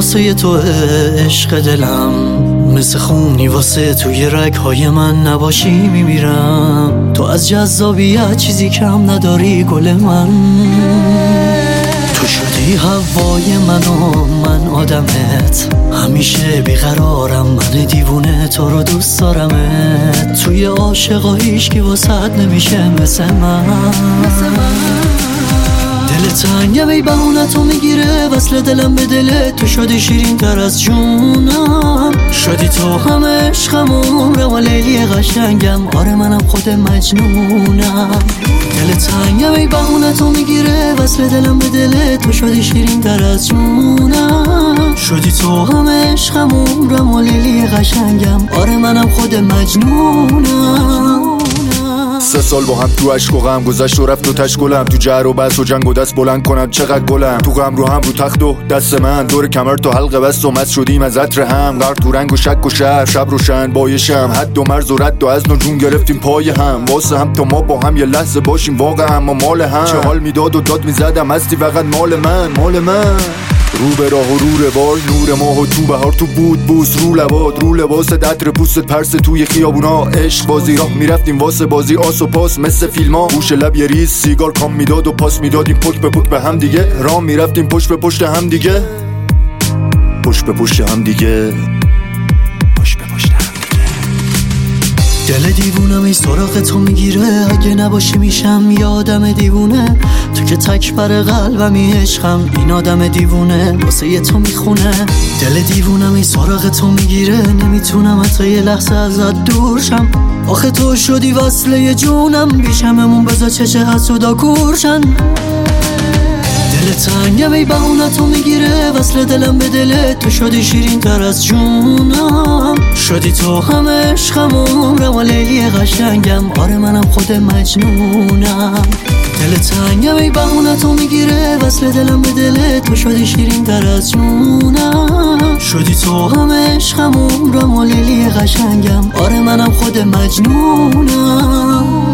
واسه تو عشق دلم، مثل خونی واسه توی رگ‌های من نباشی میمیرم. تو از جذابیت چیزی کم نداری گل من، تو شدی هوای من و من آدمت، همیشه بیقرارم من دیوونه تو رو دوست دارمت. توی عاشقا هیچکی واسط نمیشه مثل من. دل تنگم ای بهونتو میگیره وصل دلم به دلت، تو شدی شیرین تر از جونم، شدی تو هم عشقم و عمرم و لیلی قشنگم، آره منم خود مجنونم. دل تنگم ای بهونتو میگیره وصل دلم به دلت، تو شدی شیرین تر از جونم، شدی تو هم عشقم و عمرم و لیلی قشنگم، آره منم خود مجنونم. 3 سال با هم تو عشق و غم گذشت و رفت و تشکلم، تو جر و بحث و جنگ و دست بلند کنم چقدر گلم، تو غم رو هم رو تخت و دست من، دور کمر تو حلقه بست و مست شدیم از عطر هم، غرق تو رنگ و شک و شب، شب روشن بایشم، حد و مرز و رد و از جون گرفتیم پای هم، واسه هم تا ما با هم یه لحظه باشیم واقعا ما مال هم، چه حال میداد و داد میزدم هستی فقط مال من، مال من. رو به راه و رو روال، نور ماه و تو بهار، تو بود بوس رو لباد، رو لباس عطر پوست پرس توی خیابونا، عشق بازی راه میرفتیم واسه بازی آس و پاس مثل فیلما، گوش لب یه ریز سیگار کام میداد و پاس میدادیم پک به پک به هم دیگه، راه میرفتیم پشت به پشت هم دیگه، پشت به پشت هم دیگه، پشت به پشت هم دیگه. دل دیوونم ای سراغ تو میگیره، اگه نباشی میشم یه آدم دیوونه، تو که تک بر قلبمی عشقم، این آدم دیوونه واسه یه تو میخونه. دل دیوونم ای سراغ تو میگیره، نمیتونم حتی یه لحظه ازت دور شم، آخه تو شدی وصله جونم، بیشممون بذار چشه حسودا کورشن. دل تنگم ای بهونتو میگیره وصل دلم به دلت، تو شدی شیرین تر از جونم، شدی تو هم عشقم و عمرم و لیلی قشنگم، آره منم خود مجنونم. دل تنگم ای بهونتو میگیره وصل دلم به دلت، تو شدی شیرین تر از جونم، شدی تو هم عشقم و عمرم و لیلی قشنگم، آره منم خود مجنونم.